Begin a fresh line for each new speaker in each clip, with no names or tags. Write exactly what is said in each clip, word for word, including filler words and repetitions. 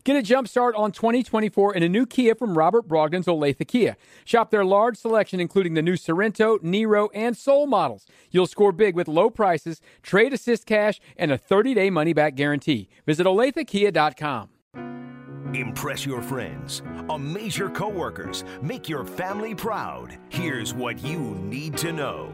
Get a jump start on twenty twenty-four in a new Kia from Robert Brogdon's Olathe Kia. Shop their large selection, including the new Sorrento, Nero, and Soul models. You'll score big with low prices, trade assist cash, and a thirty-day money-back guarantee. Visit Olathe Kia dot com.
Impress your friends, amaze your coworkers, make your family proud. Here's what you need to know.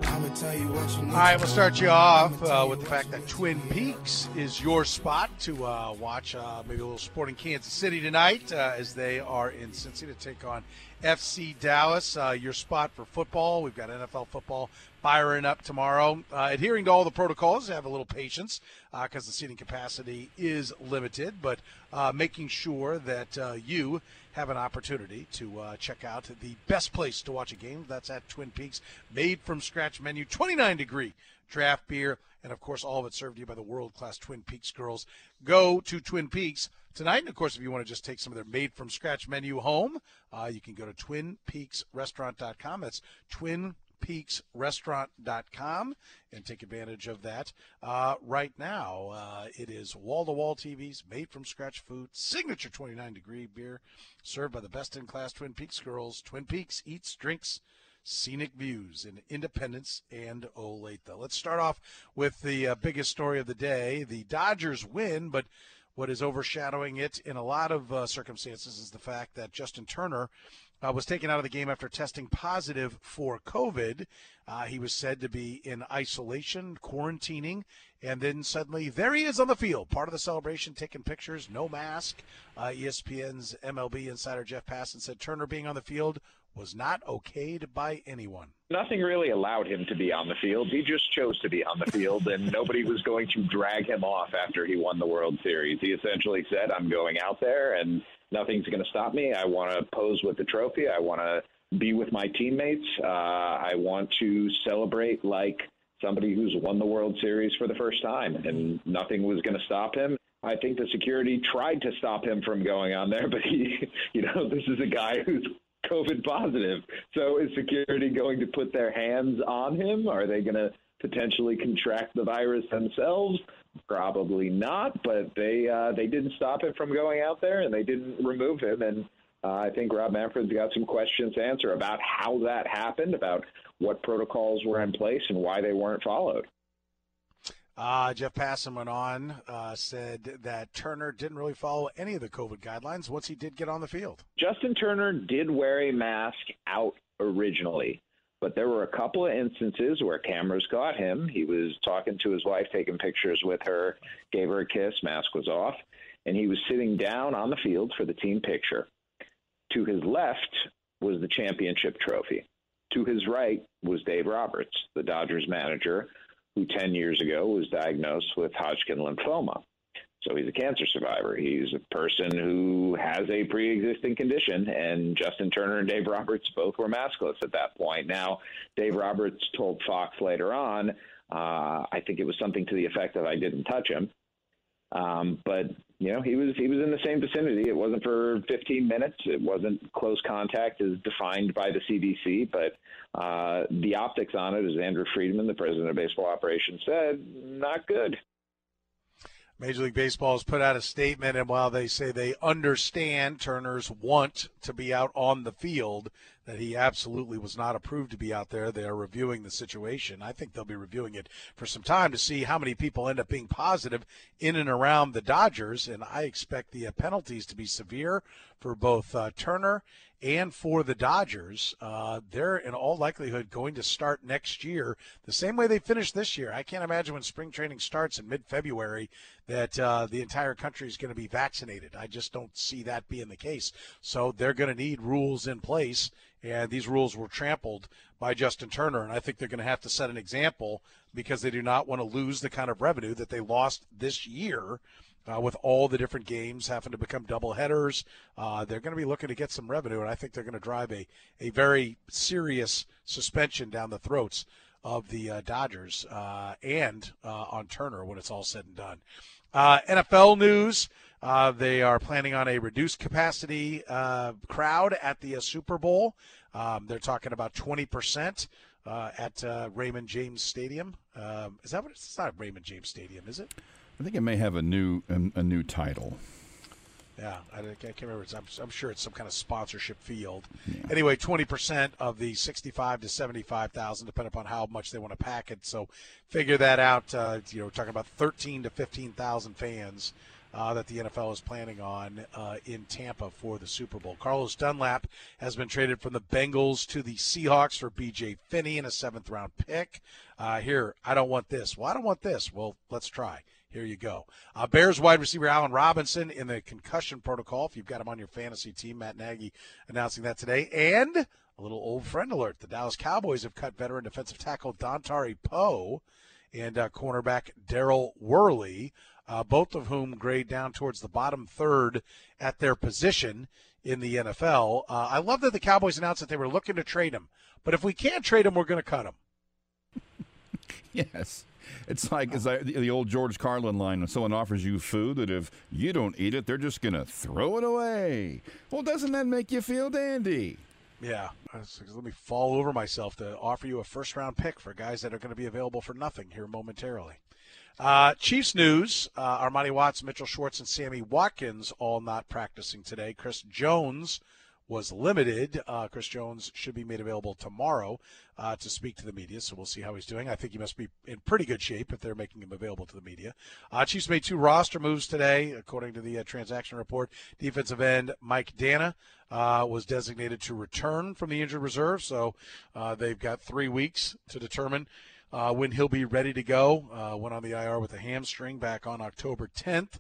All right, we'll start you off uh, with the fact that Twin Peaks is your spot to uh, watch uh, maybe a little sporting Kansas City tonight uh, as they are in Cincy to take on F C Dallas. Uh, your spot for football. We've got N F L football firing up tomorrow. Uh, adhering to all the protocols, have a little patience because uh, the seating capacity is limited, but uh, making sure that uh, you have an opportunity to uh, check out the best place to watch a game. That's at Twin Peaks. Made from scratch menu, twenty-nine degree draft beer, and of course all of it served to you by the world-class Twin Peaks girls. Go to Twin Peaks tonight, and of course if you want to just take some of their made from scratch menu home, uh, you can go to twin peaks restaurant dot com. That's twin peaks restaurant dot com and take advantage of that. Uh, right now, uh, it is wall-to-wall T Vs, made from scratch food, signature twenty-nine degree beer, served by the best-in-class Twin Peaks girls. Twin Peaks eats, drinks, scenic views in Independence and Olathe. Let's start off with the uh, biggest story of the day. The Dodgers win, but what is overshadowing it in a lot of uh, circumstances is the fact that Justin Turner uh, was taken out of the game after testing positive for COVID. Uh, he was said to be in isolation, quarantining, and then suddenly there he is on the field, part of the celebration, taking pictures, no mask. Uh, E S P N's M L B insider Jeff Passan said Turner being on the field was not okayed by anyone.
Nothing really allowed him to be on the field. He just chose to be on the field, and nobody was going to drag him off after he won the World Series. He essentially said, I'm going out there, and nothing's going to stop me. I want to pose with the trophy. I want to be with my teammates. Uh, I want to celebrate like somebody who's won the World Series for the first time, and nothing was going to stop him. I think the security tried to stop him from going on there, but he, you know, this is a guy who's COVID positive. So is security going to put their hands on him? Are they going to potentially contract the virus themselves? Probably not, but they uh, they didn't stop him from going out there, and they didn't remove him. And uh, I think Rob Manfred's got some questions to answer about how that happened, about what protocols were in place and why they weren't followed.
Uh, Jeff Passan went on, uh, said that Turner didn't really follow any of the COVID guidelines once he did get on the field.
Justin Turner did wear a mask out originally, but there were a couple of instances where cameras caught him. He was talking to his wife, taking pictures with her, gave her a kiss, mask was off, and he was sitting down on the field for the team picture. To his left was the championship trophy. To his right was Dave Roberts, the Dodgers manager, who ten years ago was diagnosed with Hodgkin lymphoma. So he's a cancer survivor. He's a person who has a pre-existing condition, and Justin Turner and Dave Roberts both were maskless at that point. Now, Dave Roberts told Fox later on, uh, I think it was something to the effect of I didn't touch him. Um, but, you know, he was he was in the same vicinity. It wasn't for fifteen minutes. It wasn't close contact as defined by the C D C. But uh, the optics on it, as Andrew Friedman, the president of baseball operations, said, not good.
Major League Baseball has put out a statement, and while they say they understand Turner's want to be out on the field, that he absolutely was not approved to be out there, they are reviewing the situation. I think they'll be reviewing it for some time to see how many people end up being positive in and around the Dodgers, and I expect the penalties to be severe for both uh, Turner and for the Dodgers. Uh, they're in all likelihood going to start next year the same way they finished this year. I can't imagine when spring training starts in mid-February that uh, the entire country is going to be vaccinated. I just don't see that being the case. So they're going to need rules in place, and these rules were trampled by Justin Turner, and I think they're going to have to set an example because they do not want to lose the kind of revenue that they lost this year. Uh, with all the different games having to become doubleheaders, uh, they're going to be looking to get some revenue, and I think they're going to drive a, a very serious suspension down the throats of the uh, Dodgers uh, and uh, on Turner when it's all said and done. Uh, N F L news, uh, they are planning on a reduced capacity uh, crowd at the uh, Super Bowl. Um, they're talking about twenty percent uh, at uh, Raymond James Stadium. Um, is that what it's, it's not Raymond James Stadium, is it?
I think it may have a new a, a new title.
Yeah, I, I can't remember. It's, I'm, I'm sure it's some kind of sponsorship field. Yeah. Anyway, twenty percent of the sixty-five to seventy-five thousand, depending upon how much they want to pack it. So figure that out. Uh, you know, we're talking about thirteen to fifteen thousand fans uh, that the N F L is planning on uh, in Tampa for the Super Bowl. Carlos Dunlap has been traded from the Bengals to the Seahawks for B J Finney and a seventh round pick. Uh, here, I don't want this. Well, I don't want this. Well, let's try. Here you go. Uh, Bears wide receiver Allen Robinson in the concussion protocol. If you've got him on your fantasy team, Matt Nagy announcing that today. And a little old friend alert. The Dallas Cowboys have cut veteran defensive tackle Dontari Poe and uh, cornerback Daryl Worley, uh, both of whom grade down towards the bottom third at their position in the N F L. Uh, I love that the Cowboys announced that they were looking to trade him. But if we can't trade him, we're going to cut him.
Yes. It's like it's like the old George Carlin line when someone offers you food that if you don't eat it, they're just going to throw it away. Well, doesn't that make you feel dandy?
Yeah. Let me fall over myself to offer you a first-round pick for guys that are going to be available for nothing here momentarily. Uh, Chiefs news, uh, Armani Watts, Mitchell Schwartz, and Sammy Watkins all not practicing today. Chris Jones was limited. Uh, Chris Jones should be made available tomorrow uh, to speak to the media, so we'll see how he's doing. I think he must be in pretty good shape if they're making him available to the media. Uh, Chiefs made two roster moves today, according to the uh, transaction report. Defensive end Mike Dana uh, was designated to return from the injured reserve, so uh, they've got three weeks to determine uh, when he'll be ready to go. Uh, went on the I R with a hamstring back on October tenth.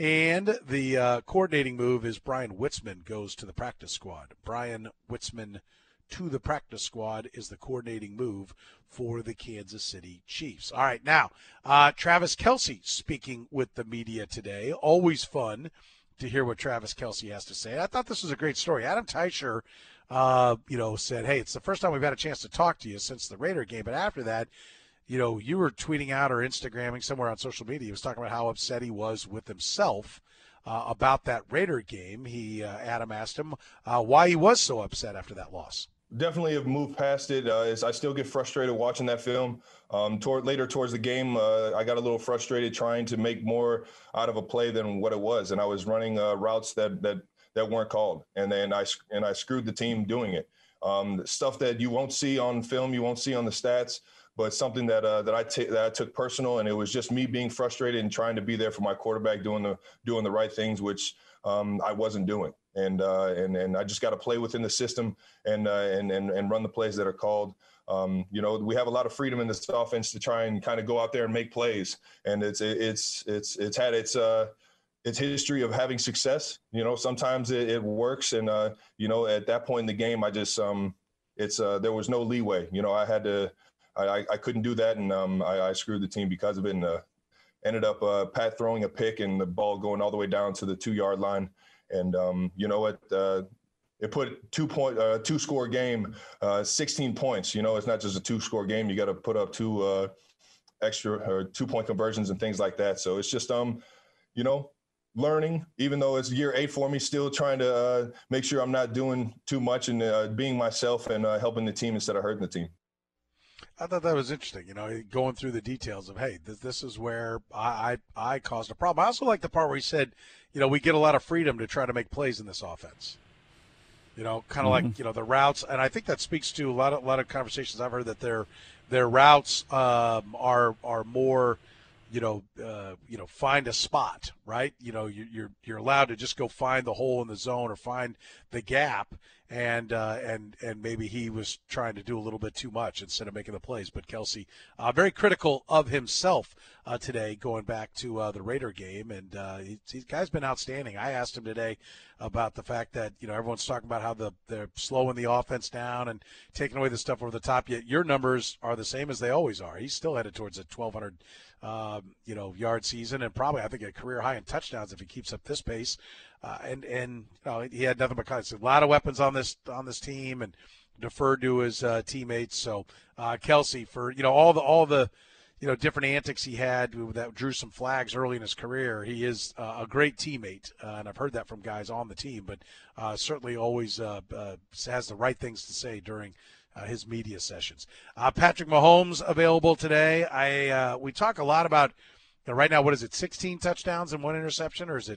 And the uh, coordinating move is Brian Witzman goes to the practice squad. Brian Witzman to the practice squad is the coordinating move for the Kansas City Chiefs. All right, now, uh, Travis Kelce speaking with the media today. Always fun to hear what Travis Kelce has to say. I thought this was a great story. Adam Teicher, uh, you know, said, hey, it's the first time we've had a chance to talk to you since the Raider game. But after that, you know, you were tweeting out or Instagramming somewhere on social media. He was talking about how upset he was with himself uh, about that Raider game. He, uh, Adam asked him uh, why he was so upset after that loss.
Definitely have moved past it. Uh, I still get frustrated watching that film. Um, toward, later towards the game, uh, I got a little frustrated trying to make more out of a play than what it was, and I was running uh, routes that that that weren't called, and then I and I screwed the team doing it. Um, stuff that you won't see on film, you won't see on the stats. But something that uh, that I t- that I took personal, and it was just me being frustrated and trying to be there for my quarterback, doing the doing the right things, which um, I wasn't doing, and uh, and and I just got to play within the system and uh, and and and run the plays that are called. Um, you know, we have a lot of freedom in this offense to try and kind of go out there and make plays, and it's it's it's it's had its uh, its history of having success. You know, sometimes it, it works, and uh, you know, at that point in the game, I just um, it's uh, there was no leeway. You know, I had to. I, I couldn't do that, and um, I, I screwed the team because of it, and uh, ended up uh, Pat throwing a pick and the ball going all the way down to the two-yard line. And um, you know what? Uh, it put two point uh, two score game, uh, sixteen points. You know, it's not just a two score game. You got to put up two uh, extra or two point conversions and things like that. So it's just um, you know, learning. Even though it's year eight for me, still trying to uh, make sure I'm not doing too much and uh, being myself and uh, helping the team instead of hurting the team.
I thought that was interesting, you know, going through the details of, hey, this, this is where I, I I caused a problem. I also like the part where he said, you know, we get a lot of freedom to try to make plays in this offense. You know, kind of mm-hmm. like, you know, the routes. And I think that speaks to a lot of, a lot of conversations I've heard that their their routes um, are are more, you know, uh, you know, find a spot, right? You know, you, you're you're allowed to just go find the hole in the zone or find the gap. And uh, and and maybe he was trying to do a little bit too much instead of making the plays. But Kelce, uh, very critical of himself uh, today, going back to uh, the Raider game. And uh, he, he guy's been outstanding. I asked him today about the fact that, you know, everyone's talking about how the they're slowing the offense down and taking away the stuff over the top. Yet your numbers are the same as they always are. He's still headed towards a twelve hundred um, you know yard season, and probably I think a career high in touchdowns if he keeps up this pace. Uh, and and you know, he had nothing but kind of a lot of weapons on this on this team, and deferred to his uh, teammates. So uh, Kelce, for you know all the all the you know different antics he had that drew some flags early in his career, he is uh, a great teammate, uh, and I've heard that from guys on the team. But uh, certainly always uh, uh, has the right things to say during uh, his media sessions. Uh, Patrick Mahomes available today. I uh, we talk a lot about you know, right now. What is it? sixteen touchdowns and one interception, or is it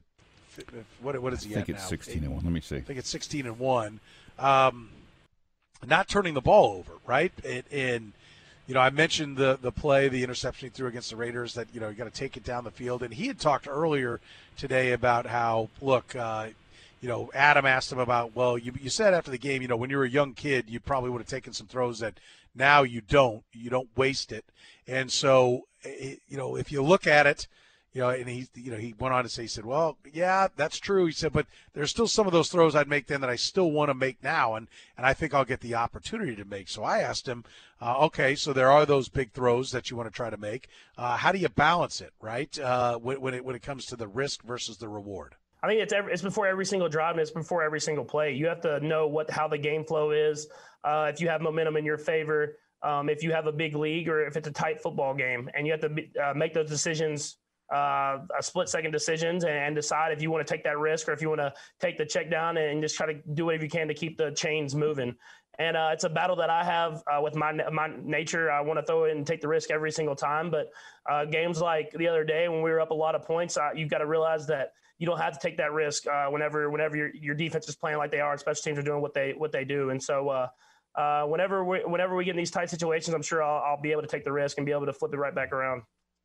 what what is he
I think
at
it's
now?
sixteen and one. Let me see.
I think it's sixteen and one. Um, not turning the ball over, right? And, and you know, I mentioned the the play, the interception he threw against the Raiders. That you know, you got to take it down the field. And he had talked earlier today about how, look, uh, you know, Adam asked him about, well, you you said after the game, you know, when you were a young kid, you probably would have taken some throws that now you don't. You don't waste it. And so, you know, if you look at it. You know, and he, you know, he went on to say, he said, well, yeah, that's true. He said, but there's still some of those throws I'd make then that I still want to make now, and, and I think I'll get the opportunity to make. So I asked him, uh, okay, so there are those big throws that you want to try to make. Uh, how do you balance it, right, uh, when, when, it, when it comes to the risk versus the reward?
I think it's every, it's before every single drive and it's before every single play. You have to know what how the game flow is, uh, if you have momentum in your favor, um, if you have a big league or if it's a tight football game, and you have to be, uh, make those decisions Uh, a split-second decisions and decide if you want to take that risk or if you want to take the check down and just try to do whatever you can to keep the chains moving. And uh, it's a battle that I have uh, with my my nature. I want to throw it and take the risk every single time. But uh, games like the other day when we were up a lot of points, uh, you've got to realize that you don't have to take that risk uh, whenever whenever your your defense is playing like they are, and special teams are doing what they what they do. And so uh, uh, whenever we whenever we get in these tight situations, I'm sure I'll, I'll be able to take the risk and be able to flip it right back around.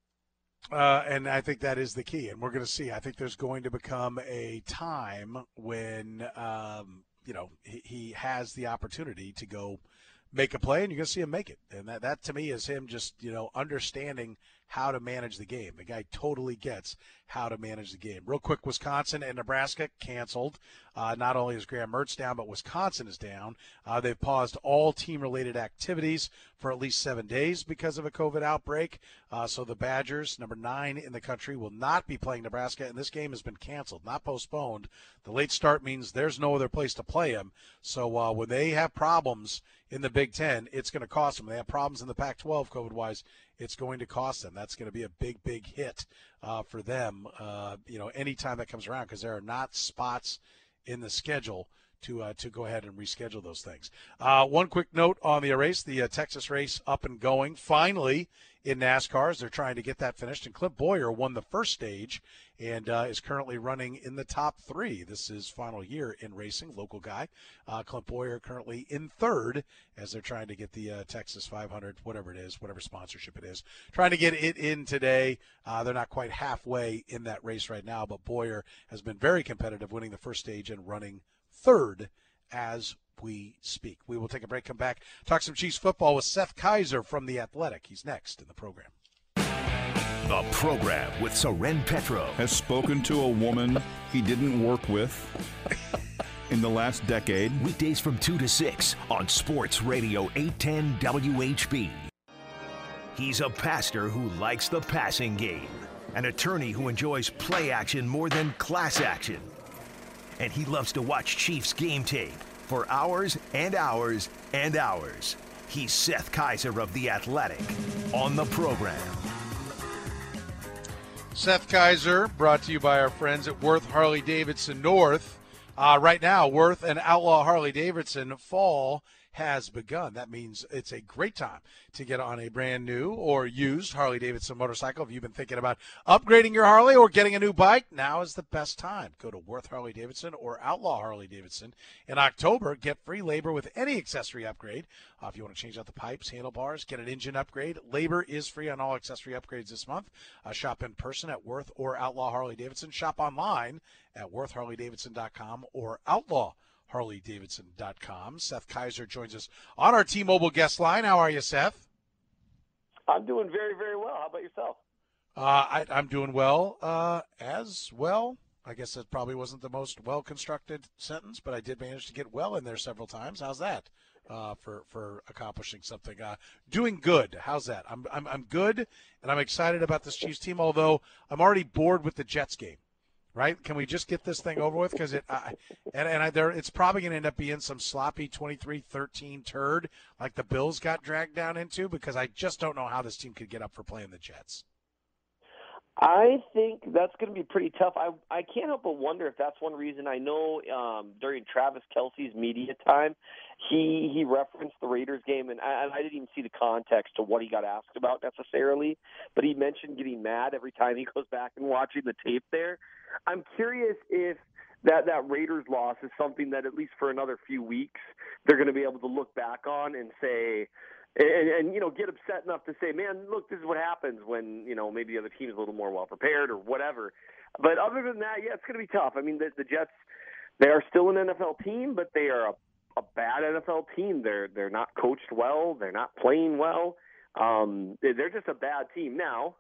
Uh, and I think that is the key, and we're going to see. I think there's going to become a time when, um, you know, he, he has the opportunity to go make a play, and you're going to see him make it. And that, that to me is him just, you know, understanding how to manage the game. The guy totally gets how to manage the game. Real quick, Wisconsin and Nebraska canceled. Uh, not only is Graham Mertz down, but Wisconsin is down. Uh, they've paused all team-related activities for at least seven days because of a COVID outbreak. Uh, so the Badgers, number nine in the country, will not be playing Nebraska, and this game has been canceled, not postponed. The late start means there's no other place to play them. So uh, when they have problems in the Big Ten, it's going to cost them. They have problems in the Pac twelve COVID-wise. It's going to cost them. That's going to be a big, big hit uh, for them, uh, you know, anytime that comes around, because there are not spots in the schedule to uh, to go ahead and reschedule those things. Uh, one quick note on the race, the uh, Texas race up and going. Finally, in NASCAR, as they're trying to get that finished, and Clint Boyer won the first stage and uh, is currently running in the top three. This is final year in racing, local guy. Uh, Clint Boyer currently in third as they're trying to get the uh, Texas five hundred, whatever it is, whatever sponsorship it is, trying to get it in today. Uh, they're not quite halfway in that race right now, but Boyer has been very competitive, winning the first stage and running third as we speak. We will take a break, come back, talk some Chiefs football with Seth Kaiser from The Athletic. He's next in the program.
The program with Soren Petro
has spoken to a woman he didn't work with in the last decade.
Weekdays from two to six on Sports Radio eight ten W H B. He's a pastor who likes the passing game, an attorney who enjoys play action more than class action, and he loves to watch Chiefs game tape for hours and hours and hours. He's Seth Kaiser of The Athletic on the program.
Seth Kaiser, brought to you by our friends at Worth Harley-Davidson North. Uh, right now, Worth and Outlaw Harley-Davidson fall has begun. That means it's a great time to get on a brand new or used Harley-Davidson motorcycle. If you've been thinking about upgrading your Harley or getting a new bike, now is the best time. Go to Worth Harley-Davidson or Outlaw Harley-Davidson. In October, get free labor with any accessory upgrade. Uh, if you want to change out the pipes, handlebars, get an engine upgrade, labor is free on all accessory upgrades this month. Uh, shop in person at Worth or Outlaw Harley-Davidson. Shop online at worth harley davidson dot com or outlaw harley davidson dot com. Seth Kaiser joins us on our T-Mobile guest line. How are you, Seth?
I'm doing very, very well. How about yourself?
Uh, I, I'm doing well uh, as well. I guess that probably wasn't the most well-constructed sentence, but I did manage to get well in there several times. How's that uh, for for accomplishing something? Uh, doing good. How's that? I'm, I'm I'm good, and I'm excited about this Chiefs team, although I'm already bored with the Jets game. Right? Can we just get this thing over with? Because it, I, and and I, there, it's probably going to end up being some sloppy twenty-three thirteen turd like the Bills got dragged down into. Because I just don't know how this team could get up for playing the Jets.
I think that's going to be pretty tough. I I can't help but wonder if that's one reason. I know um, during Travis Kelce's media time, he he referenced the Raiders game, and I, and I didn't even see the context to what he got asked about necessarily, but he mentioned getting mad every time he goes back and watching the tape there. I'm curious if that, that Raiders loss is something that at least for another few weeks they're going to be able to look back on and say, and, and, you know, get upset enough to say, man, look, this is what happens when, you know, maybe the other team is a little more well-prepared or whatever. But other than that, yeah, it's going to be tough. I mean, the, the Jets, they are still an N F L team, but they are a, a bad N F L team. They're they're not coached well. They're not playing well. Um, they're just a bad team. Now,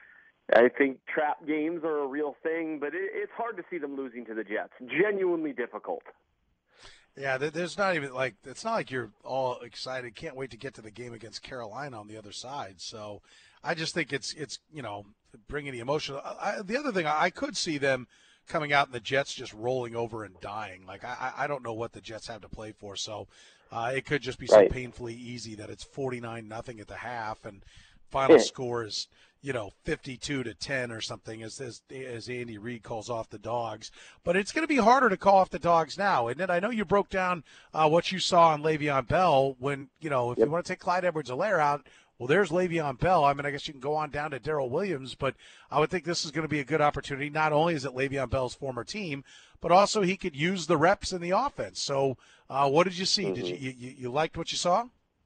I think trap games are a real thing, but it, it's hard to see them losing to the Jets. Genuinely difficult.
Yeah, there's not even like it's not like you're all excited. Can't wait to get to the game against Carolina on the other side. So, I just think it's it's you know bringing the emotion. I, the other thing, I could see them coming out and the Jets just rolling over and dying. Like I I don't know what the Jets have to play for. So, uh, it could just be so
right.
painfully easy that it's forty-nine nothing at the half and final
yeah.
score is, you know, fifty-two to ten or something as, as as Andy Reid calls off the Dogs. But it's going to be harder to call off the Dogs now, isn't it? I know you broke down uh, what you saw on Le'Veon Bell when, you know, if
yep.
you want to take Clyde Edwards-Helaire out, well, there's Le'Veon Bell. I mean, I guess you can go on down to Darrell Williams, but I would think this is going to be a good opportunity. Not only is it Le'Veon Bell's former team, but also he could use the reps in the offense. So uh, what did you see?
Mm-hmm.
Did you, you you liked what you saw?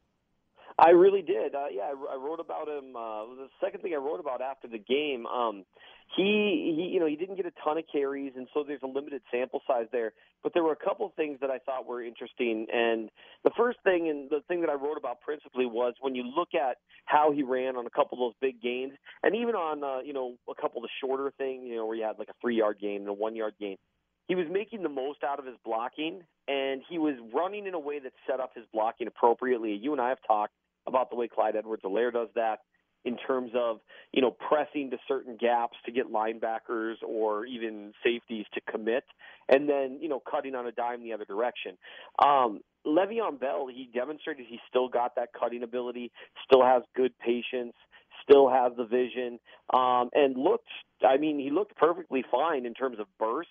I really did. Uh, yeah, I, I wrote about him. Uh, the second thing I wrote about after the game, um, he, he, you know, he didn't get a ton of carries, and so there's a limited sample size there. But there were a couple of things that I thought were interesting. And the first thing, and the thing that I wrote about principally, was when you look at how he ran on a couple of those big gains, and even on, uh, you know, a couple of the shorter things, you know, where you had like a three-yard gain and a one-yard gain. He was making the most out of his blocking, and he was running in a way that set up his blocking appropriately. You and I have talked about the way Clyde Edwards-Helaire does that in terms of, you know, pressing to certain gaps to get linebackers or even safeties to commit, and then, you know, cutting on a dime the other direction. Um, Le'Veon Bell, he demonstrated he still got that cutting ability, still has good patience, still has the vision, um, and looked, I mean, he looked perfectly fine in terms of burst.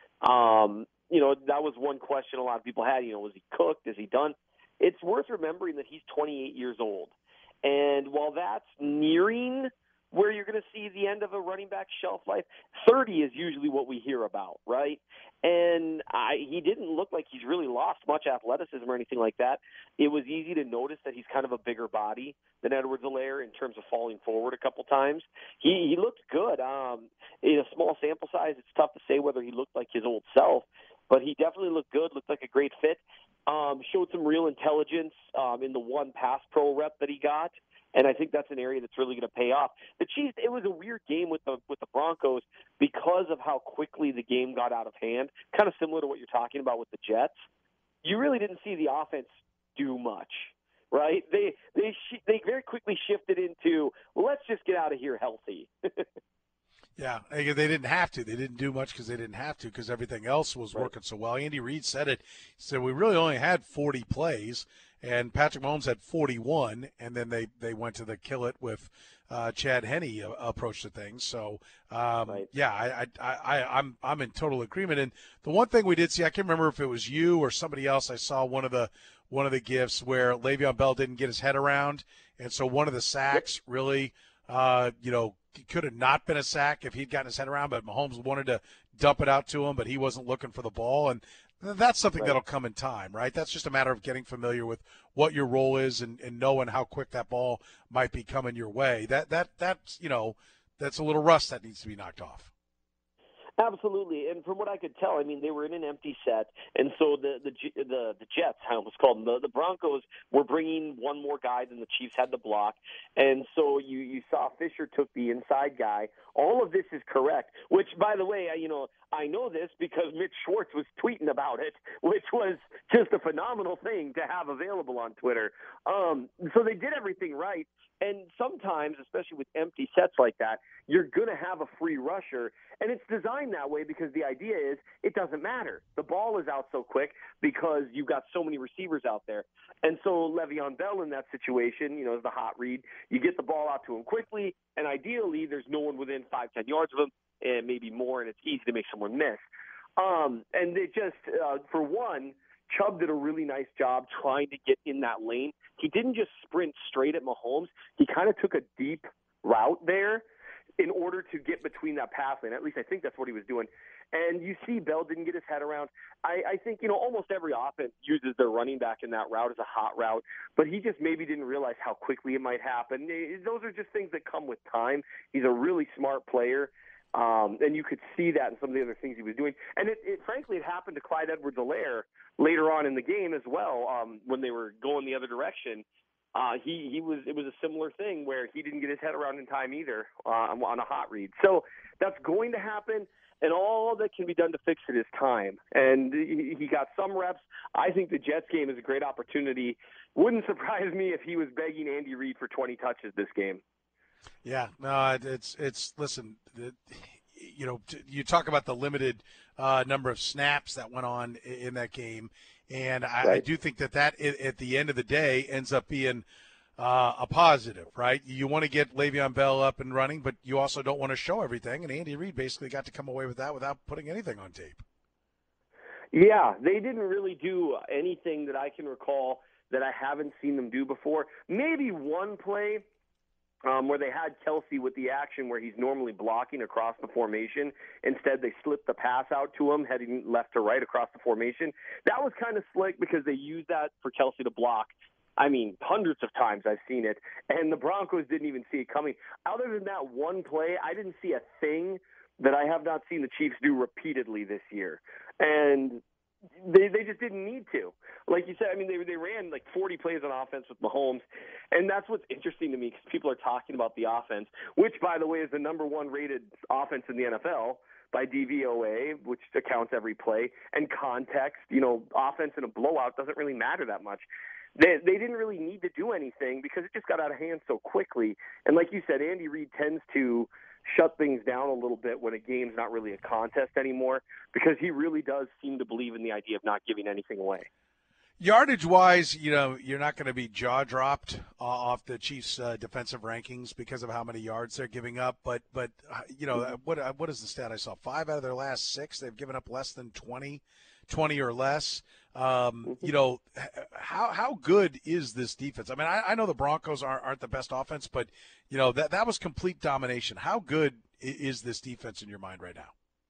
Um, you know, that was one question a lot of people had, you know, was he cooked? Is he done? It's worth remembering that he's twenty-eight years old. And while that's nearing where you're going to see the end of a running back shelf life, thirty is usually what we hear about, right? And I, he didn't look like he's really lost much athleticism or anything like that. It was easy to notice that he's kind of a bigger body than Edwards-Helaire in terms of falling forward a couple times. He, he looked good. Um, in a small sample size, it's tough to say whether he looked like his old self, but he definitely looked good, looked like a great fit. Um, showed some real intelligence um, in the one pass pro rep that he got, and I think that's an area that's really going to pay off. The Chiefs, it was a weird game with the with the Broncos because of how quickly the game got out of hand, kind of similar to what you're talking about with the Jets. You really didn't see the offense do much, right? They they they very quickly shifted into, well, let's just get out of here healthy.
Yeah, they didn't have to. They didn't do much because they didn't have to because everything else was
right.
working so well. Andy Reid said it. He said, we really only had forty plays, and Patrick Mahomes had forty-one, and then they, they went to the kill it with uh, Chad Henne uh, approach to things. So, um,
right.
yeah, I, I, I, I'm I'm in total agreement. And the one thing we did see, I can't remember if it was you or somebody else, I saw one of the one of the gifs where Le'Veon Bell didn't get his head around, and so one of the sacks yep. really, uh, you know, could have not been a sack if he'd gotten his head around, but Mahomes wanted to dump it out to him, but he wasn't looking for the ball. And that's something
right.
that'll come in time, right? That's just a matter of getting familiar with what your role is and, and knowing how quick that ball might be coming your way. That that that's, you know, that's a little rust that needs to be knocked off.
Absolutely, and from what I could tell, I mean, they were in an empty set, and so the the the, the Jets, I almost called them, the, the Broncos were bringing one more guy than the Chiefs had to block, and so you, you saw Fisher took the inside guy. All of this is correct, which, by the way, I, you know, I know this because Mitch Schwartz was tweeting about it, which was just a phenomenal thing to have available on Twitter. Um, so they did everything right. And sometimes, especially with empty sets like that, you're going to have a free rusher. And it's designed that way because the idea is it doesn't matter. The ball is out so quick because you've got so many receivers out there. And so Le'Veon Bell in that situation, you know, is the hot read. You get the ball out to him quickly, and ideally there's no one within five, ten yards of him, and maybe more, and it's easy to make someone miss. Um, and they just, uh, for one, Chubb did a really nice job trying to get in that lane. He didn't just sprint straight at Mahomes. He kind of took a deep route there. in order to get between that pass lane. At least I think that's what he was doing. And you see Bell didn't get his head around. I, I think, you know, almost every offense uses their running back in that route as a hot route, but he just maybe didn't realize how quickly it might happen. Those are just things that come with time. He's a really smart player. Um, and you could see that in some of the other things he was doing. And it, it frankly, it happened to Clyde Edwards-Helaire later on in the game as well, um, when they were going the other direction. Uh, he, he was, it was a similar thing where he didn't get his head around in time either uh, on a hot read. So that's going to happen, and all that can be done to fix it is time. And he, he got some reps. I think the Jets game is a great opportunity. Wouldn't surprise me if he was begging Andy Reid for twenty touches this game.
Yeah, no, it's, it's, listen, it, you know, you talk about the limited uh, number of snaps that went on in that game. And I,
right.
I do think that that, at the end of the day, ends up being uh, a positive, right? You want to get Le'Veon Bell up and running, but you also don't want to show everything. And Andy Reid basically got to come away with that without putting anything on tape.
Yeah, they didn't really do anything that I can recall that I haven't seen them do before. Maybe one play um, where they had Kelsey with the action where he's normally blocking across the formation. Instead, they slipped the pass out to him, heading left to right across the formation. That was kind of slick because they used that for Kelsey to block. I mean, hundreds of times I've seen it, and the Broncos didn't even see it coming. Other than that one play, I didn't see a thing that I have not seen the Chiefs do repeatedly this year. And They they just didn't need to. Like you said, I mean, they they ran like forty plays on offense with Mahomes, and that's what's interesting to me because people are talking about the offense, which, by the way, is the number one rated offense in the N F L by D V O A, which accounts every play, and context. You know, offense in a blowout doesn't really matter that much. They they didn't really need to do anything because it just got out of hand so quickly. And like you said, Andy Reid tends to shut things down a little bit when a game's not really a contest anymore because he really does seem to believe in the idea of not giving anything away.
Yardage-wise, you know, you're not going to be jaw-dropped uh, off the Chiefs' uh, defensive rankings because of how many yards they're giving up. But, but uh, you know, mm-hmm. what what is the stat I saw? Five out of their last six, they've given up less than twenty, twenty or less. Um, mm-hmm. You know, how how good is this defense? I mean, I, I know the Broncos aren't, aren't the best offense, but, you know, that, that was complete domination. How good is this defense in your mind right now?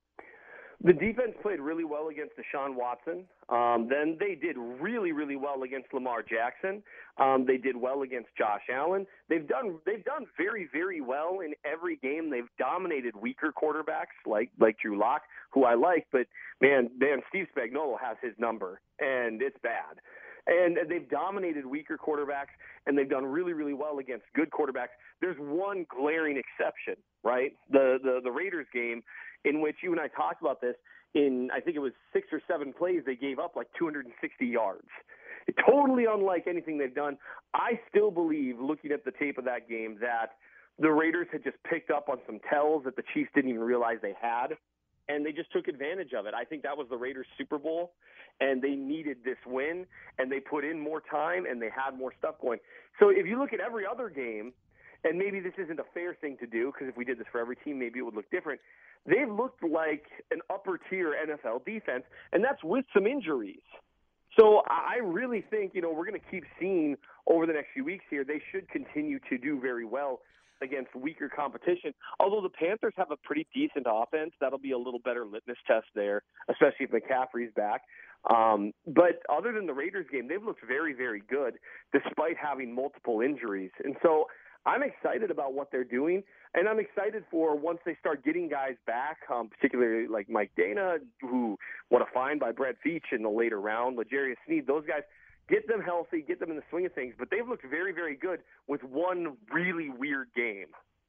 The defense played really well against Deshaun Watson. Um, then they did really, really well against Lamar Jackson. Um, they did well against Josh Allen. They've done they've done very, very well in every game. They've dominated weaker quarterbacks like like Drew Lock, who I like, but man, man, Steve Spagnuolo has his number, and it's bad. And they've dominated weaker quarterbacks, and they've done really, really well against good quarterbacks. There's one glaring exception, right? The the, the Raiders game, in which you and I talked about this, in I think it was six or seven plays, they gave up like two hundred sixty yards. Totally unlike anything they've done. I still believe, looking at the tape of that game, that the Raiders had just picked up on some tells that the Chiefs didn't even realize they had, and they just took advantage of it. I think that was the Raiders' Super Bowl, and they needed this win, and they put in more time, and they had more stuff going. So if you look at every other game, and maybe this isn't a fair thing to do, because if we did this for every team, maybe it would look different. They've looked like an upper-tier N F L defense, and that's with some injuries. So I really think, you know, we're going to keep seeing over the next few weeks here, they should continue to do very well against weaker competition. Although the Panthers have a pretty decent offense, that'll be a little better litmus test there, especially if McCaffrey's back. Um, but other than the Raiders game, they've looked very, very good despite having multiple injuries. And so I'm excited about what they're doing, and I'm excited for once they start getting guys back, um, particularly like Mike Dana, who what a find by Brett Veach in the later round, L'Jarius Sneed, those guys, get them healthy, get them in the swing of things. But they've looked very, very good with one really weird game.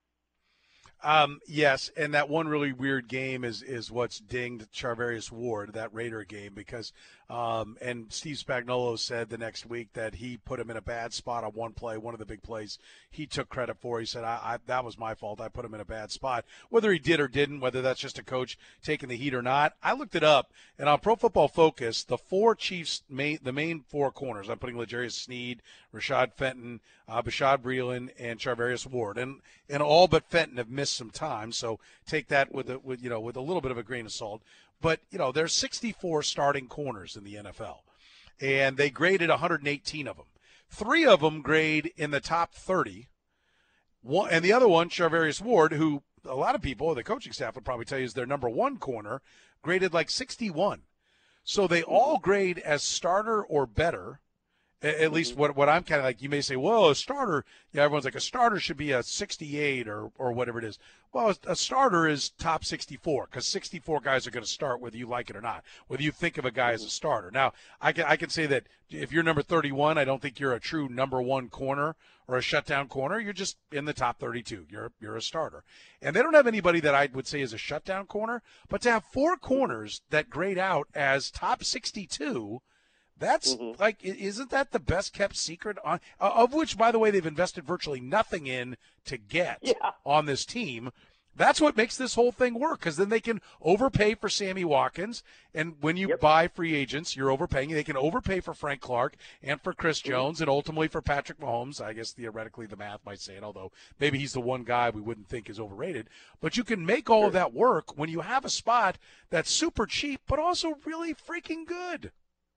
Um, yes, and that one really weird game is is what's dinged Charvarius Ward, that Raider game, because um, and Steve Spagnuolo said the next week that he put him in a bad spot on one play, one of the big plays he took credit for. He said, I, I, that was my fault. I put him in a bad spot. Whether he did or didn't, whether that's just a coach taking the heat or not, I looked it up, and on Pro Football Focus, the four Chiefs, main, the main four corners, I'm putting L'Jarius Sneed, Rashad Fenton, uh, Bashaud Breeland, and Charvarius Ward, and and all but Fenton have missed some time, so take that with a, with you know with a little bit of a grain of salt. But you know there's sixty-four starting corners in the N F L, and they graded one hundred eighteen of them. Three of them grade in the top thirty, one, and the other one, Charvarius Ward, who a lot of people, the coaching staff would probably tell you is their number one corner graded like sixty-one. So they all grade as starter or better. At least what what I'm kind of like, you may say, well, a starter, yeah, everyone's like, a starter should be a sixty-eight or, or whatever it is. Well, a starter is top sixty-four because sixty-four guys are going to start whether you like it or not, whether you think of a guy as a starter. Now, I can, I can say that if you're number thirty-one, I don't think you're a true number one corner or a shutdown corner. You're just in the top thirty-two. You're, you're a starter. And they don't have anybody that I would say is a shutdown corner, but to have four corners that grade out as top sixty-two, That's mm-hmm. like, isn't that the best kept secret on, uh, of which, by the way, they've invested virtually nothing in to get yeah. on this team? That's what makes this whole thing work, because then they can overpay for Sammy Watkins, and when you yep. buy free agents, you're overpaying. They can overpay for Frank Clark and for Chris Jones, mm-hmm. and ultimately for Patrick Mahomes. I guess theoretically the math might say it, although maybe he's the one guy we wouldn't think is overrated. But you can make all sure. of that work when you have a spot that's super cheap, but also really freaking good.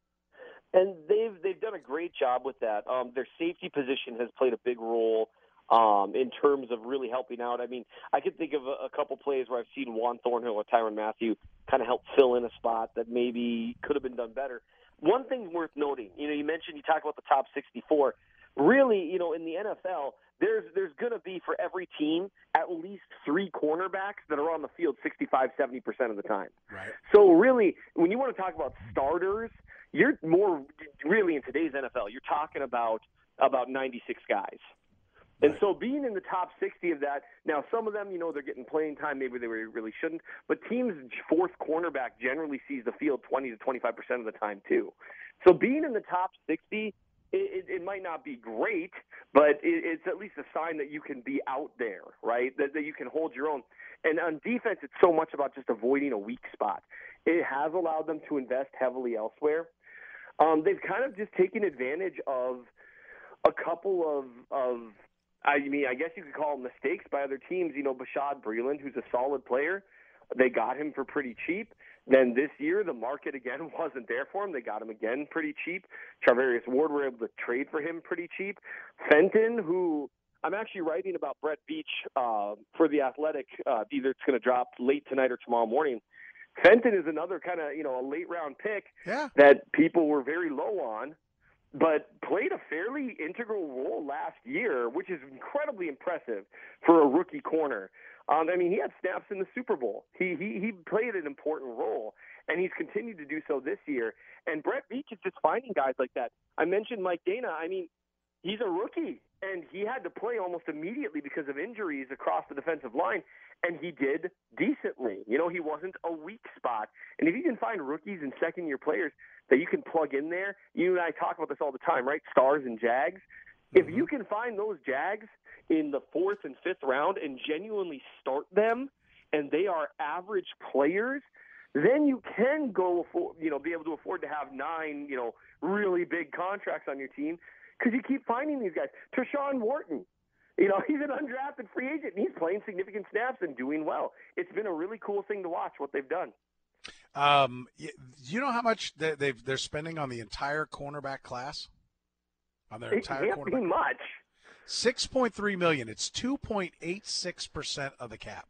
And they've they've done a great job with that. Um, their safety position has played a big role um, in terms of really helping out. I mean, I could think of a, a couple plays where I've seen Juan Thornhill or Tyrann Mathieu kind of help fill in a spot that maybe could have been done better. One thing worth noting, you know, you mentioned, you talk about the top sixty-four. Really, you know, in the N F L, there's there's going to be for every team at least three cornerbacks that are on the field sixty-five, seventy percent of the time.
Right.
So really, when you want to talk about starters, you're more really in today's N F L, you're talking about about ninety-six guys. And right. so being in the top sixty of that, now some of them, you know, they're getting playing time, maybe they really shouldn't, but teams' fourth cornerback generally sees the field twenty to twenty-five percent of the time too. So being in the top sixty, it, it, it might not be great, but it, it's at least a sign that you can be out there, right, that, that you can hold your own. And on defense, it's so much about just avoiding a weak spot. It has allowed them to invest heavily elsewhere. Um, they've kind of just taken advantage of a couple of, of, I mean, I guess you could call them mistakes by other teams. You know, Bashaud Breeland, who's a solid player, they got him for pretty cheap. Then this year, the market again wasn't there for him. They got him again pretty cheap. Charvarius Ward were able to trade for him pretty cheap. Fenton, who I'm actually writing about Brett Beach uh, for The Athletic. Uh, either it's going to drop late tonight or tomorrow morning. Fenton is another kind of, you know, a late-round pick
yeah.
that people were very low on, but played a fairly integral role last year, which is incredibly impressive for a rookie corner. Um, I mean, he had snaps in the Super Bowl. He, he he played an important role, and he's continued to do so this year. And Brett Beach is just finding guys like that. I mentioned Mike Dana. I mean, he's a rookie, and he had to play almost immediately because of injuries across the defensive line, and he did decently. You know, he wasn't a weak spot. And if you can find rookies and second-year players that you can plug in there, you and I talk about this all the time, right, stars and Jags. Mm-hmm. If you can find those Jags in the fourth and fifth round and genuinely start them, and they are average players, then you can go, for, you know, be able to afford to have nine, you know, really big contracts on your team because you keep finding these guys. Tershawn Wharton, you know, he's an undrafted free agent, and he's playing significant snaps and doing well. It's been a really cool thing to watch what they've done.
Um, do you know how much they, they've they're spending on the entire cornerback class? On their entire
it can't
cornerback,
be much.
Six point three million. It's two point eight six percent of the cap.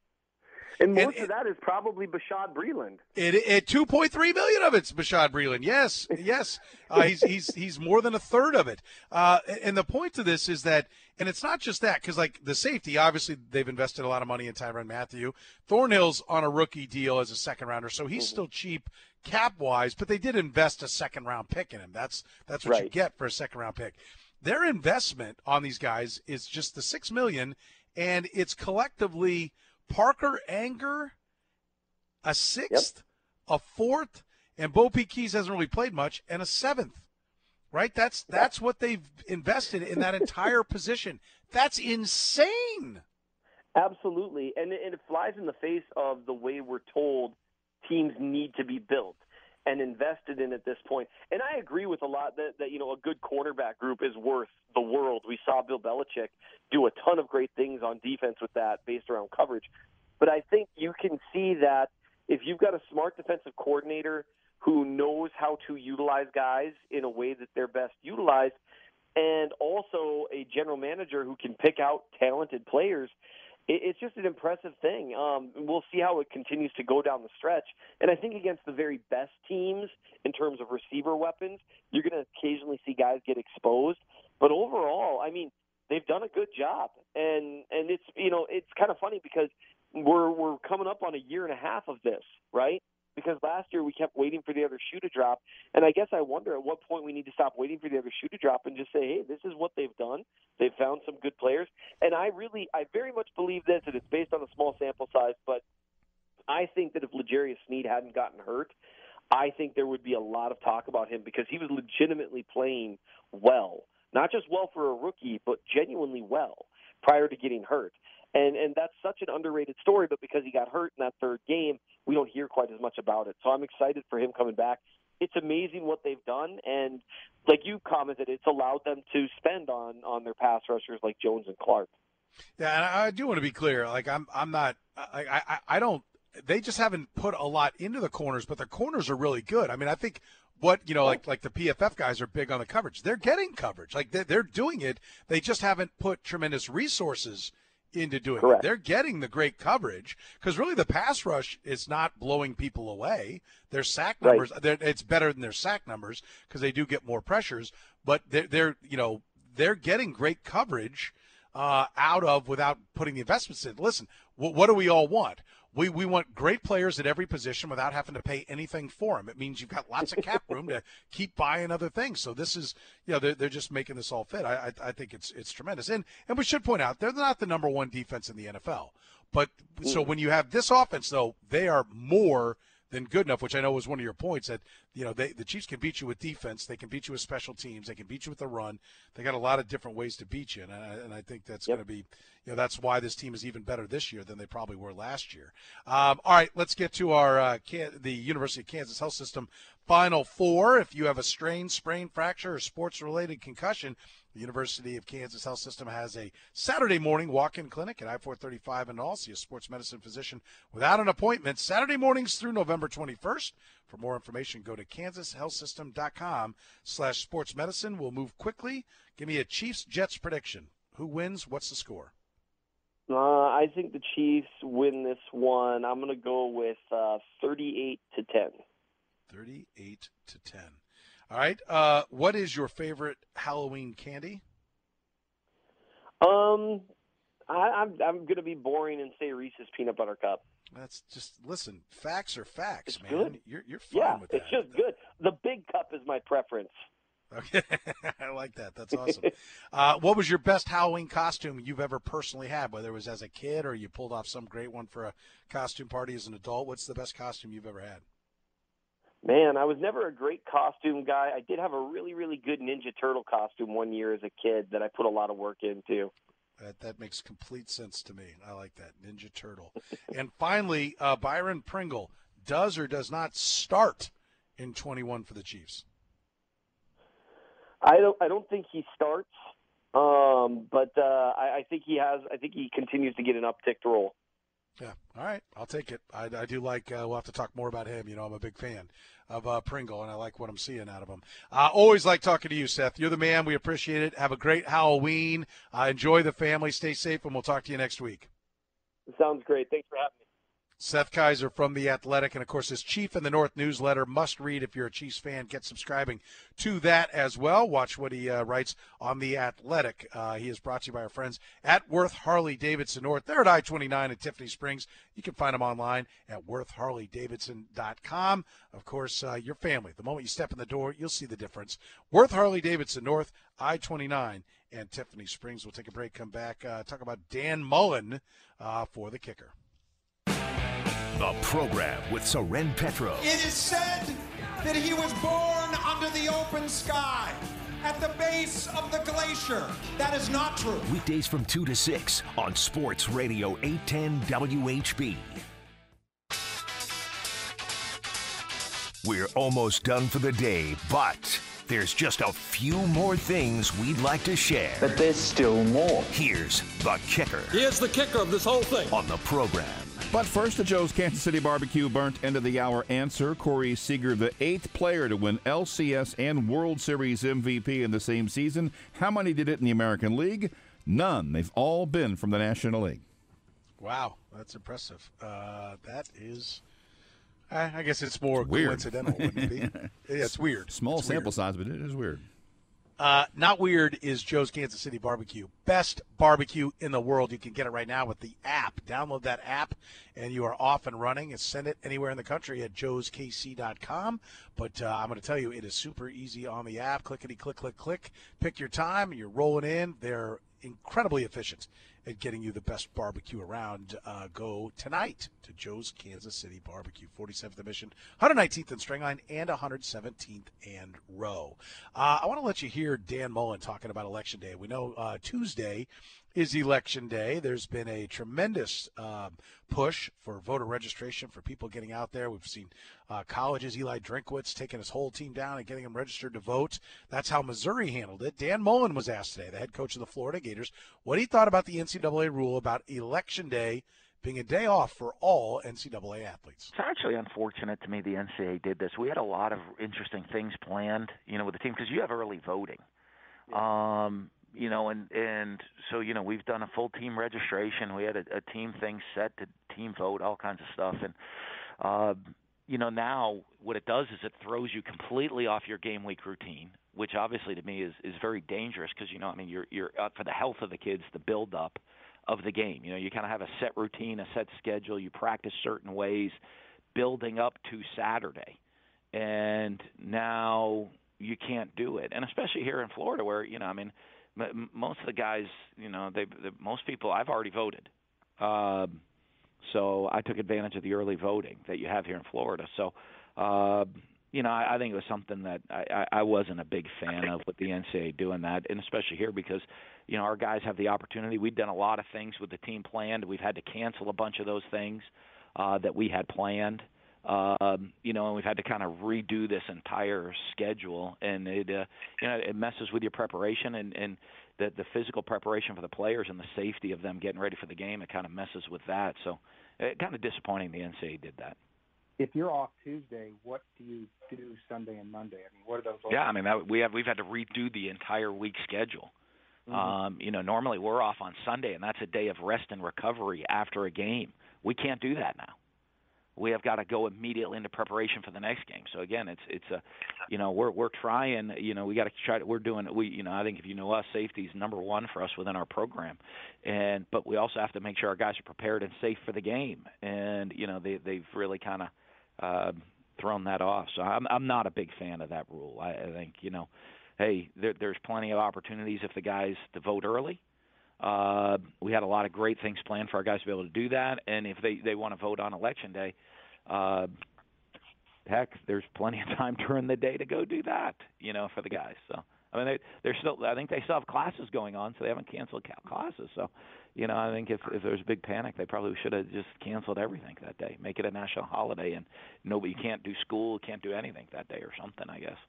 And most
and,
of that is probably Bashaud Breeland.
It, it two point three million of it's Bashaud Breeland. Yes, yes, uh, he's he's he's more than a third of it. Uh, and the point to this is that, and it's not just that, because like the safety, obviously they've invested a lot of money in Tyrann Mathieu. Thornhill's on a rookie deal as a second rounder, so he's mm-hmm. still cheap cap wise, but they did invest a second round pick in him. That's that's what
right.
you get for a second round pick. Their investment on these guys is just the six million, and it's collectively Parker Anger, a sixth, yep. a fourth, and Bo Peep Keys hasn't really played much, and a seventh. Right? That's that's what they've invested in that entire position. That's insane.
Absolutely, and it, and it flies in the face of the way we're told teams need to be built and invested in at this point. And I agree with a lot that, that, you know, a good quarterback group is worth the world. We saw Bill Belichick do a ton of great things on defense with that based around coverage. But I think you can see that if you've got a smart defensive coordinator who knows how to utilize guys in a way that they're best utilized, and also a general manager who can pick out talented players, it, it's just an impressive thing. Um, we'll see how it continues to go down the stretch. And I think against the very best teams in terms of receiver weapons, you're going to occasionally see guys get exposed. But overall, I mean, they've done a good job. And and it's, you know, it's kind of funny because we're we're coming up on a year and a half of this, right? Because last year we kept waiting for the other shoe to drop. And I guess I wonder at what point we need to stop waiting for the other shoe to drop and just say, hey, this is what they've done. They've found some good players. And I really, I very much believe this, and it's based on a small sample size, but I think that if L'Jarius Sneed hadn't gotten hurt, I think there would be a lot of talk about him because he was legitimately playing well. Not just well for a rookie, but genuinely well prior to getting hurt. And and that's such an underrated story, but because he got hurt in that third game, we don't hear quite as much about it. So I'm excited for him coming back. It's amazing what they've done, and like you commented, it's allowed them to spend on, on their pass rushers like Jones and Clark.
Yeah, and I do want to be clear. Like I'm I'm not I I, I don't they just haven't put a lot into the corners, but their corners are really good. I mean, I think what, you know, like like the P F F guys are big on the coverage. They're getting coverage. Like they're, they're doing it. They just haven't put tremendous resources into doing
Correct.
it. They're getting the great coverage because really the pass rush is not blowing people away. Their sack numbers, right. It's better than their sack numbers because they do get more pressures, but they're, they're you know, they're getting great coverage uh, out of without putting the investments in. Listen, w- what do we all want? We we want great players at every position without having to pay anything for them. It means you've got lots of cap room to keep buying other things. So this is, you know, they're, they're just making this all fit. I, I I think it's it's tremendous. And and we should point out they're not the number one defense in the N F L. But so when you have this offense, though, they are more than good enough, which I know was one of your points, that, you know, they, the Chiefs can beat you with defense. They can beat you with special teams. They can beat you with the run. They got a lot of different ways to beat you. And I, and I think that's yep. going to be, you know, that's why this team is even better this year than they probably were last year. Um, all right, let's get to our uh, Can- the University of Kansas Health System Final Four. If you have a strain, sprain, fracture, or sports-related concussion, the University of Kansas Health System has a Saturday morning walk-in clinic at I four thirty-five and all. See a sports medicine physician without an appointment Saturday mornings through November twenty-first. For more information, go to kansashealthsystem.com slash sports medicine. We'll move quickly. Give me a Chiefs-Jets prediction. Who wins? What's the score?
Uh, I think the Chiefs win this one. I'm going to go with uh, thirty-eight to ten.
thirty-eight to ten. All right. Uh, what is your favorite Halloween candy?
Um, I, I'm I'm going to be boring and say Reese's Peanut Butter Cup.
That's just, listen, facts are facts,
it's
man.
Good.
You're you're fine
yeah,
with that.
It's just good. The big cup is my preference.
Okay, I like that. That's awesome. uh, what was your best Halloween costume you've ever personally had, whether it was as a kid or you pulled off some great one for a costume party as an adult? What's the best costume you've ever had?
Man, I was never a great costume guy. I did have a really, really good Ninja Turtle costume one year as a kid that I put a lot of work into.
That that makes complete sense to me. I like that, Ninja Turtle. And finally, uh, Byron Pringle does or does not start in twenty-one for the Chiefs?
I don't. I don't think he starts, um, but uh, I, I think he has. I think he continues to get an upticked role.
Yeah. All right. I'll take it. I, I do like, uh, we'll have to talk more about him. You know, I'm a big fan of uh, Pringle, and I like what I'm seeing out of him. I uh, always like talking to you, Seth. You're the man. We appreciate it. Have a great Halloween. Uh, enjoy the family. Stay safe, and we'll talk to you next week.
Sounds great. Thanks for having me.
Seth Kaiser from The Athletic, and, of course, his Chief in the North newsletter, must read if you're a Chiefs fan. Get subscribing to that as well. Watch what he uh, writes on The Athletic. Uh, he is brought to you by our friends at Worth Harley-Davidson North. They're at I twenty-nine at Tiffany Springs. You can find them online at worth harley davidson dot com. Of course, uh, your family. The moment you step in the door, you'll see the difference. Worth Harley-Davidson North, I twenty-nine and Tiffany Springs. We'll take a break, come back, uh, talk about Dan Mullen uh, for the kicker.
The program with Soren Petro.
It is said that he was born under the open sky at the base of the glacier. That is not true.
Weekdays from two to six on Sports Radio eight ten W H B. We're almost done for the day, but there's just a few more things we'd like to share.
But there's still more.
Here's the kicker.
Here's the kicker of this whole thing.
On the program.
But first, the Joe's Kansas City Barbecue Burnt End of the Hour answer. Corey Seager, the eighth player to win L C S and World Series M V P in the same season. How many did it in the American League? None. They've all been from the National League.
Wow, that's impressive. Uh, that is, I, I guess it's more
weird.
coincidental, wouldn't it be? Yeah, it's weird.
Small
it's
sample
weird.
size, but it is weird.
Uh, not weird is Joe's Kansas City Barbecue. Best barbecue in the world. You can get it right now with the app. Download that app, and you are off and running. And send it anywhere in the country at joes k c dot com. But uh, I'm going to tell you, it is super easy on the app. Clickety, click, click, click. Pick your time. You're rolling in. They're incredibly efficient at getting you the best barbecue around. Uh, go tonight to Joe's Kansas City Barbecue, forty-seventh and Mission, one hundred nineteenth and Stringline, and one hundred seventeenth and Row. Uh, I want to let you hear Dan Mullen talking about Election Day. We know uh, Tuesday is Election Day. There's been a tremendous um, push for voter registration, for people getting out there. We've seen uh, colleges, Eli Drinkwitz taking his whole team down and getting them registered to vote. That's how Missouri handled it. Dan Mullen was asked today, the head coach of the Florida Gators, what he thought about the N C double A rule about Election Day being a day off for all N C double A athletes.
It's actually unfortunate to me the N C double A did this. We had a lot of interesting things planned, you know, with the team, because you have early voting. Yeah. Um, you know, and, and so, you know, we've done a full team registration. We had a, a team thing set to team vote, all kinds of stuff. And, uh, you know, now what it does is it throws you completely off your game week routine, which obviously to me is, is very dangerous because, you know, I mean, you're, you're uh, for the health of the kids, the build-up of the game. You know, you kind of have a set routine, a set schedule. You practice certain ways building up to Saturday. And now you can't do it. And especially here in Florida where, you know, I mean, m- most of the guys, you know, they, they most people, I've already voted. Um, so I took advantage of the early voting that you have here in Florida. So, uh, you know, I, I think it was something that I, I, I wasn't a big fan of with the N C double A doing that, and especially here because, you know, our guys have the opportunity. We've done a lot of things with the team planned. We've had to cancel a bunch of those things uh, that we had planned. Um, you know, and we've had to kind of redo this entire schedule, and it, uh, you know, it messes with your preparation and, and the, the physical preparation for the players and the safety of them getting ready for the game. It kind of messes with that. So, it kind of disappointing the N C double A did that.
If you're off Tuesday, what do you do Sunday and Monday? I mean, what are those?
Yeah, I mean, that, we have we've had to redo the entire week schedule. Mm-hmm. Um, you know, normally we're off on Sunday, and that's a day of rest and recovery after a game. We can't do that now. We have got to go immediately into preparation for the next game. So again, it's it's a, you know, we're we're trying. You know, we got to try to. We're doing. We you know, I think if you know us, safety is number one for us within our program, and but we also have to make sure our guys are prepared and safe for the game. And you know, they they've really kind of uh, thrown that off. So I'm I'm not a big fan of that rule. I, I think you know, hey, there, there's plenty of opportunities if the guys to vote early. Uh, we had a lot of great things planned for our guys to be able to do that, and if they, they want to vote on Election Day, uh, heck, there's plenty of time during the day to go do that, you know, for the guys. So, I mean, they, they're still, I think they still have classes going on, so they haven't canceled classes. So, you know, I think if, if there's a big panic, they probably should have just canceled everything that day, make it a national holiday, and nobody can't do school, can't do anything that day or something, I guess.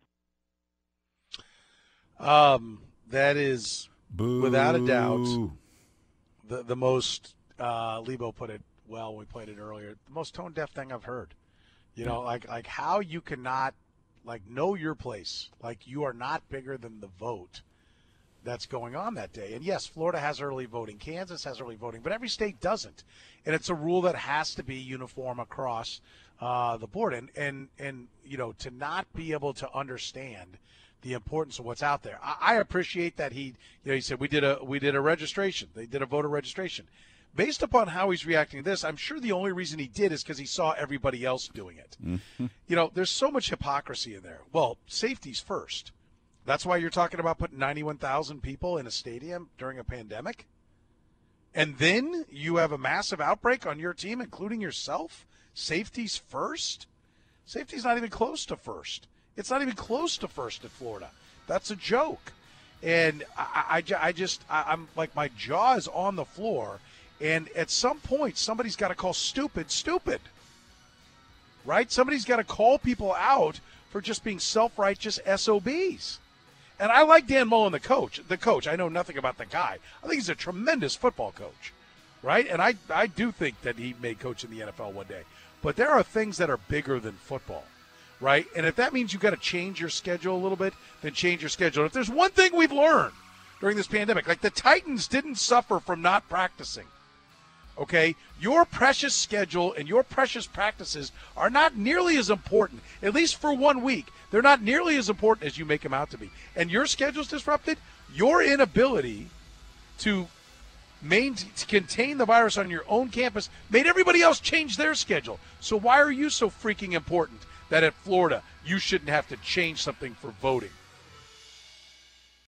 Um, that is...
Boo.
Without a doubt, the the most uh, Lebo put it well when we played it earlier. The most tone deaf thing I've heard. You know, like like how you cannot like know your place. Like you are not bigger than the vote that's going on that day. And yes, Florida has early voting, Kansas has early voting, but every state doesn't. And it's a rule that has to be uniform across uh, the board. And and and you know, to not be able to understand the importance of what's out there. I, I appreciate that he, you know, he said we did a we did a registration. They did a voter registration. Based upon how he's reacting to this, I'm sure the only reason he did is because he saw everybody else doing it. Mm-hmm. You know, there's so much hypocrisy in there. Well, safety's first. That's why you're talking about putting ninety-one thousand people in a stadium during a pandemic. And then you have a massive outbreak on your team, including yourself. Safety's first? Safety's not even close to first. It's not even close to first at Florida. That's a joke. And I, I, I just, I, I'm like, my jaw is on the floor. And at some point, somebody's got to call stupid, stupid. Right? Somebody's got to call people out for just being self-righteous S O Bs. And I like Dan Mullen, the coach. The coach, I know nothing about the guy. I think he's a tremendous football coach. Right? And I, I do think that he may coach in the N F L one day. But there are things that are bigger than football. Right? And if that means you've got to change your schedule a little bit, then change your schedule. If there's one thing we've learned during this pandemic, like the Titans didn't suffer from not practicing. okay? Your precious schedule and your precious practices are not nearly as important, at least for one week. They're not nearly as important as you make them out to be. And your schedule's disrupted, your inability to main, to contain the virus on your own campus made everybody else change their schedule. So why are you so freaking important that at Florida you shouldn't have to change something for voting?